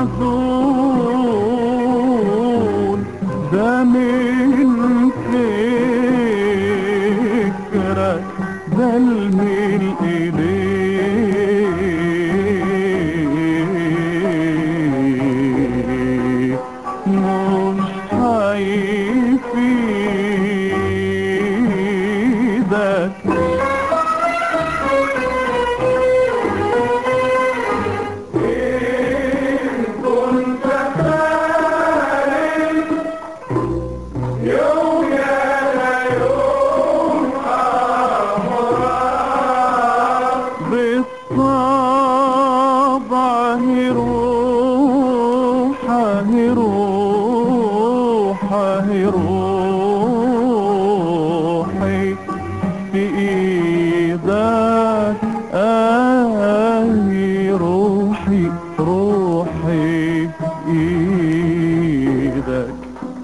محزون ده من فكرك ده الميل إليك مش هيفيدك. بالطبع روحي في ايدك روحي في ايدك.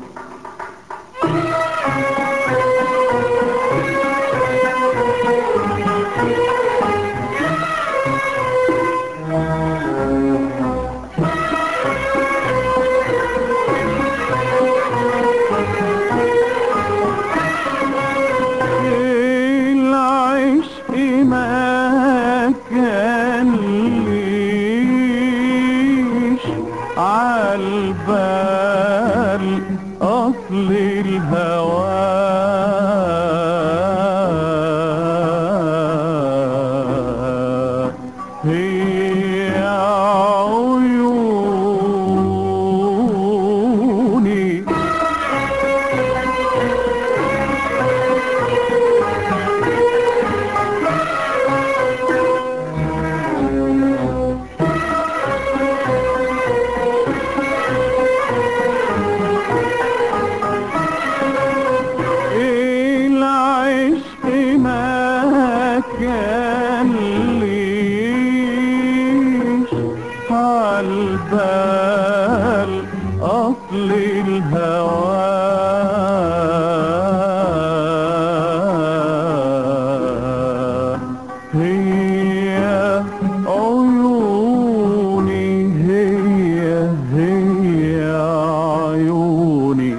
العشق ما كان ليش عالبال أصل الهوى هي عيوني. العشق ما كان ليش عالبال أصل الهوى هي عيوني هي عيوني.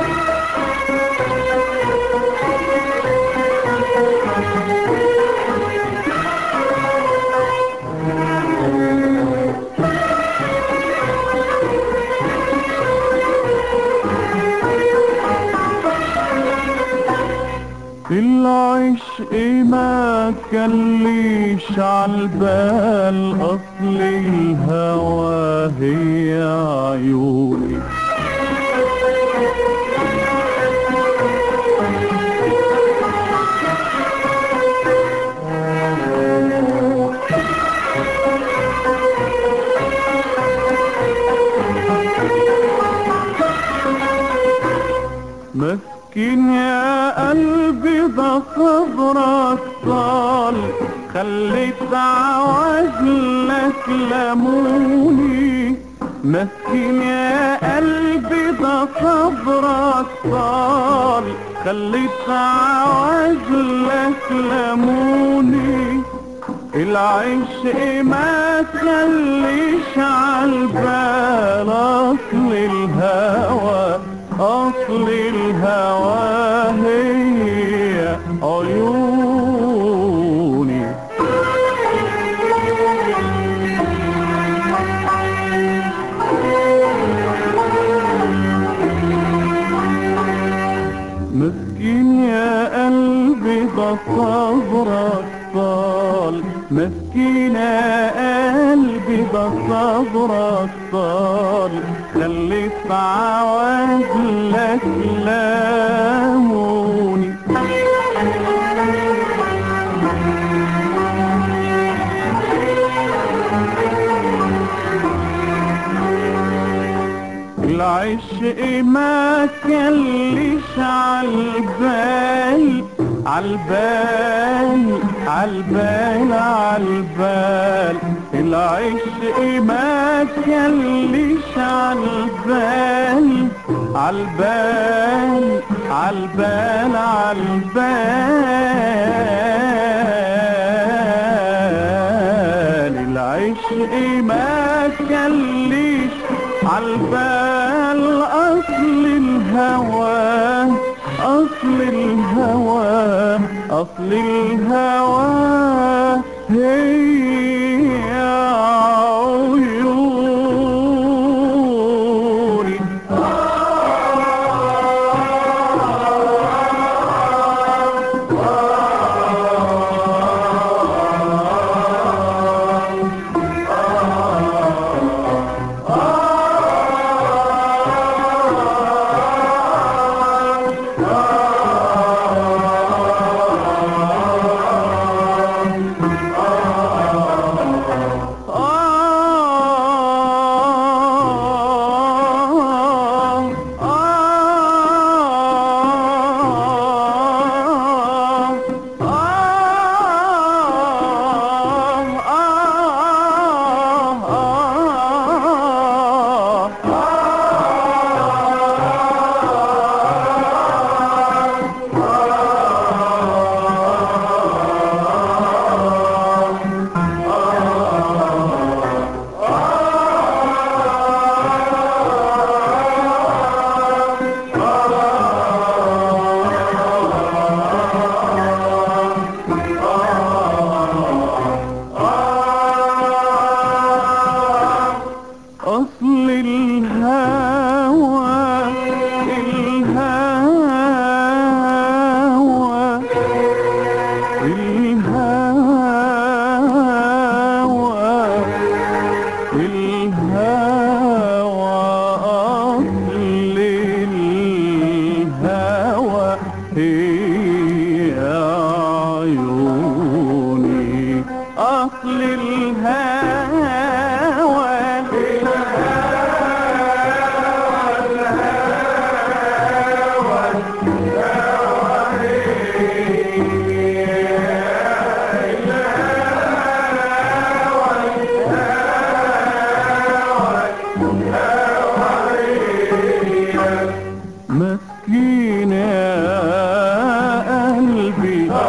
العشق ما كان ليش عالبال أصل الهوى هي عيوني. مسكين يا قلبي ده صبرك طال خليت عوزلك لموني. مسكين يا قلبي ده صبرك طال خليت عوزلك لموني. العشق ما تخليش عالبال أصل الهوى أصل الهوى هي عيوني. مسكين يا قلبي ده صبرك طال مسكين يا قلبي ده صبرك طال خليت عوازلك لاموني. العشق ما كلش عالبال العشق ما كلش عالبال العشق ما كلش عالبال أصل الهوى، أصل الهوى، أصل الهوى هي عيوني. أصل الهوى، الهوى، الهوى، الهوى، أصل الهوى هي عيوني. أصل الهوى مسكين يا قلبي،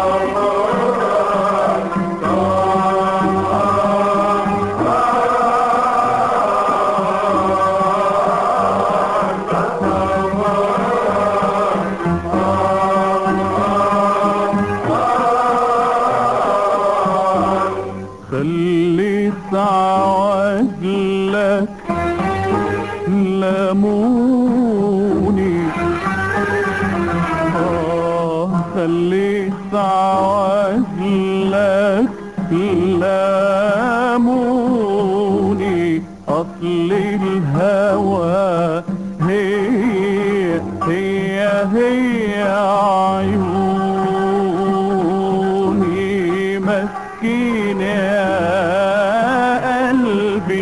خلي عجلك لموني، خلي عجلك لموني. أصل الهوى هي عيوني. مسكين يا قلبي،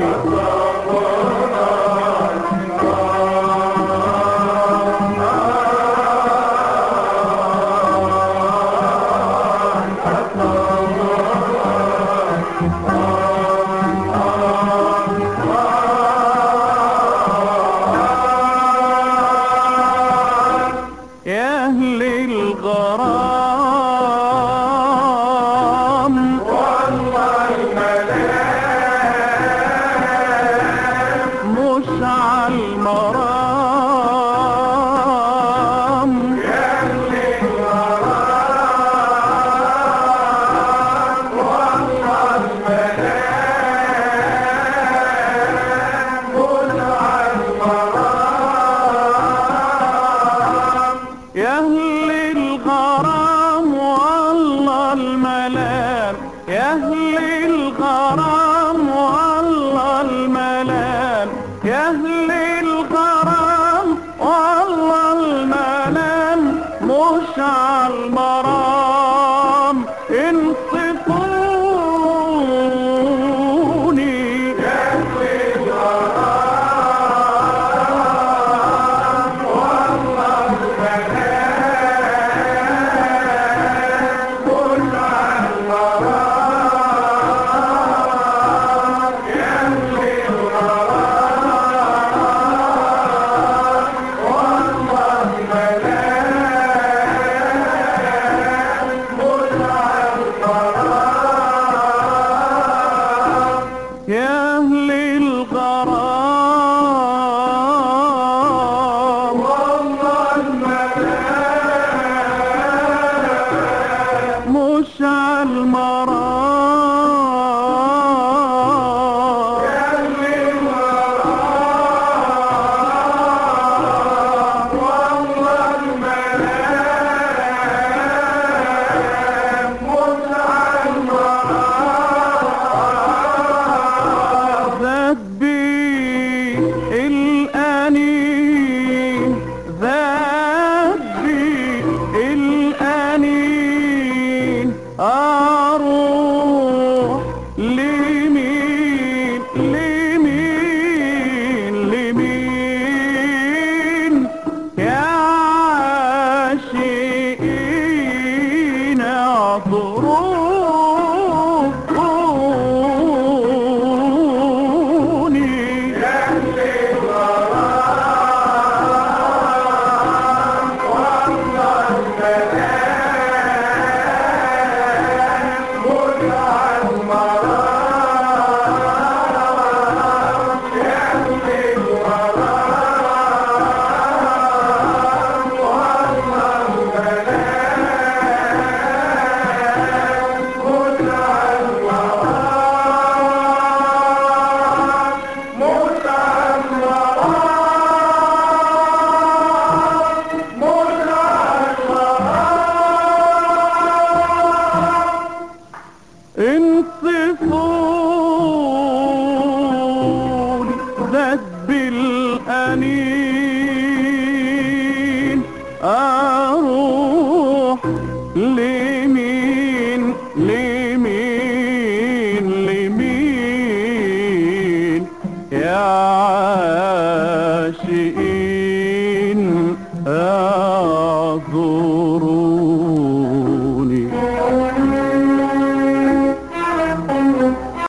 يا أهل الغرام والله الملام مش عالمرام. يا أهل الغرام والله الملام مش عالمرام. يا أهل الغرام والله الملام، يا أهل الغرام والله الملام، يا أهل الغرام والله الملام مش عالمرام. انصفوني يا أهل الغرام والله الملام انصفوني ذات بالأنين، أروح لمين لمين لمين يا عاشقين.